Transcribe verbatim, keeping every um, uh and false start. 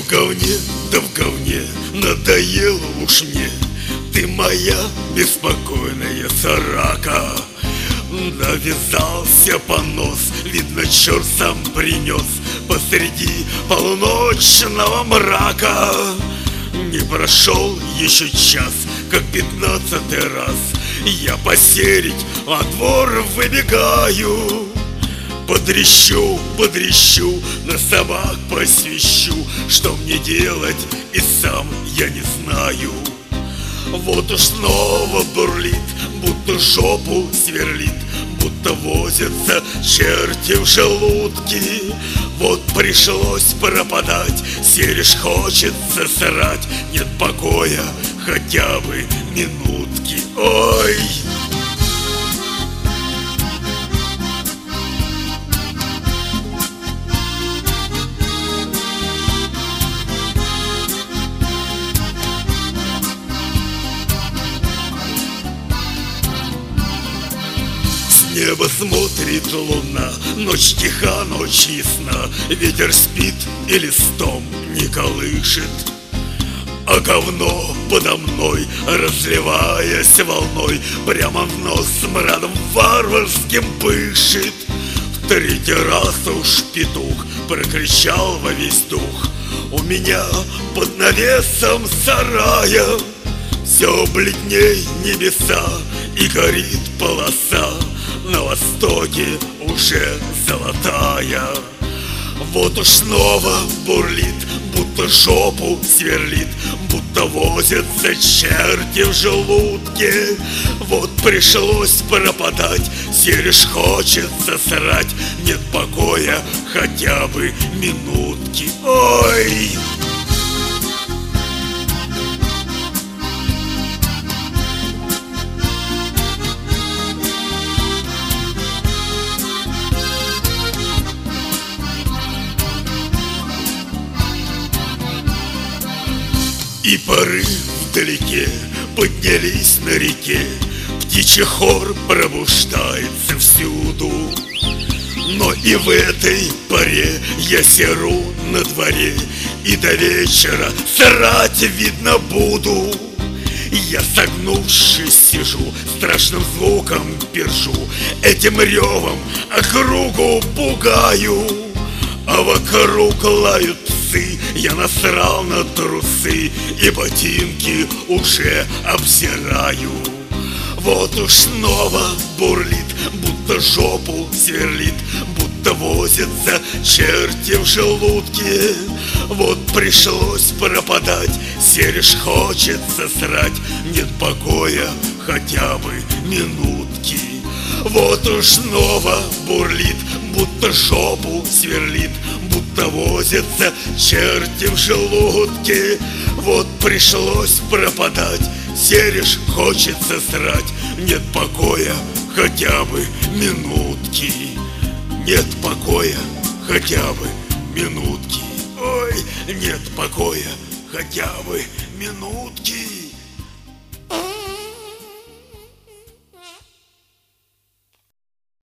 в говне, да в говне, надоело уж мне. Ты моя беспокойная сорока. Навязался понос, видно, черт сам принес посреди полуночного мрака. Не прошел еще час, как пятнадцатый раз я посерить во двор выбегаю. Подрещу, подрещу, на собак посвящу, что мне делать и сам я не знаю. Вот уж снова бурлит, будто жопу сверлит, будто возятся черти в желудке. Вот пришлось пропадать, серишь, хочется срать, нет покоя хотя бы минутки. Ой! Небо смотрит луна, ночь тиха, ночь ясна, ветер спит и листом не колышет. А говно подо мной, разливаясь волной, прямо в нос смрадом варварским пышет. В третий раз уж петух прокричал во весь дух: у меня под навесом сарая все бледней небеса и горит полоса. На востоке уже золотая. Вот уж снова бурлит, будто жопу сверлит, будто возятся черти в желудке. Вот пришлось пропадать, серишь, хочется срать, нет покоя хотя бы минутки. Ой! И поры вдалеке поднялись на реке, птичий хор пробуждается всюду. Но и в этой поре я серу на дворе, и до вечера срать видно буду. Я, согнувшись, сижу, страшным звуком пержу, этим ревом округу пугаю. А вокруг лают псы, я насрал на трусы и ботинки уже обсираю. Вот уж снова бурлит, будто жопу сверлит, будто возятся черти в желудке. Вот пришлось пропадать, серишь, хочется срать, нет покоя хотя бы минутки. Вот уж снова бурлит, будто жопу сверлит, будто возятся черти в желудке. Вот пришлось пропадать, серишь, хочется срать, нет покоя хотя бы минутки. Нет покоя хотя бы минутки. Ой, нет покоя хотя бы минутки.